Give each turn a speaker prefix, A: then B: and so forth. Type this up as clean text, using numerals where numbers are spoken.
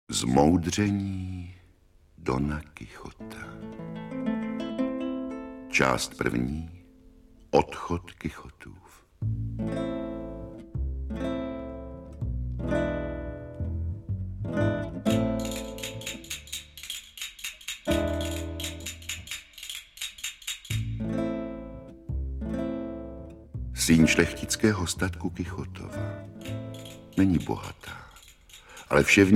A: Zmoudření Dona Kichota. Část první. Odchod Kichotův. Sýň šlechtického statku Kichotova. Není bohatá, ale vše v ní